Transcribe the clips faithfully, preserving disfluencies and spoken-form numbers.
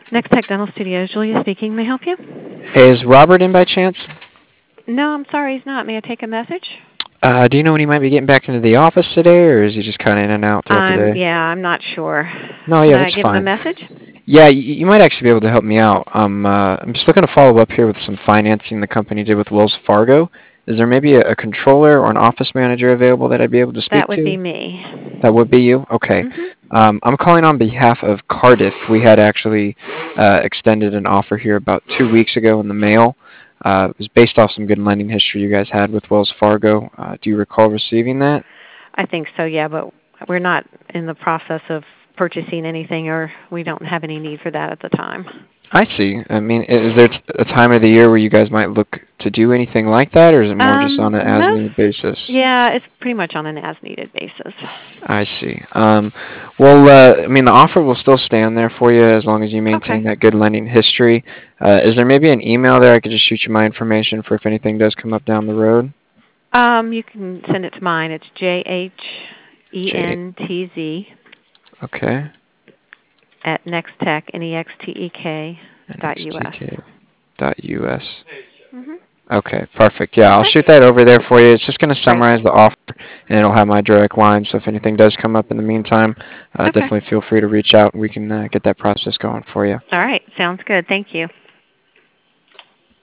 Next Tech Dental Studios, Julia speaking. May I help you? Hey, is Robert in by chance? No, I'm sorry, he's not. May I take a message? Uh, do you know when he might be getting back into the office today, or is he just kind of in and out throughout the I'm day? yeah, I'm not sure. No, Can yeah, I that's give him a fine. message? Yeah, you, you might actually be able to help me out. Um, uh, I'm just looking to follow up here with some financing the company did with Wells Fargo. Is there maybe a, a controller or an office manager available that I'd be able to speak That would be to? me. That would be you? Okay. Mhm. Um, I'm calling on behalf of Cardiff. We had actually uh, extended an offer here about two weeks ago in the mail. Uh, it was based off some good lending history you guys had with Wells Fargo. Uh, do you recall receiving that? I think so, yeah, but we're not in the process of purchasing anything, or we don't have any need for that at the time. I see. I mean, i- is there t- a time of the year where you guys might look to do anything like that, or is it more just Um, on an most as-need basis? yeah, it's pretty much on an as-needed basis. I see. Um, well, uh, I mean, the offer will still stand there for you as long as you maintain Okay. that good lending history. Uh, is there maybe an email there I could just shoot you my information for if anything does come up down the road? Um, you can send it to mine. It's J H E J. N T Z Okay. at Nextek, N E X T E K dot U S. N X T K dot U S. Mhm. Okay, perfect. Yeah, I'll Okay. shoot that over there for you. It's just going to Great. summarize the offer, and it'll have my direct line. So if anything does come up in the meantime, uh, Okay. definitely feel free to reach out, and we can uh, get that process going for you. All right. Sounds good. Thank you.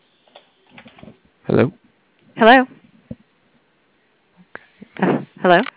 Hello? Hello? Uh, hello?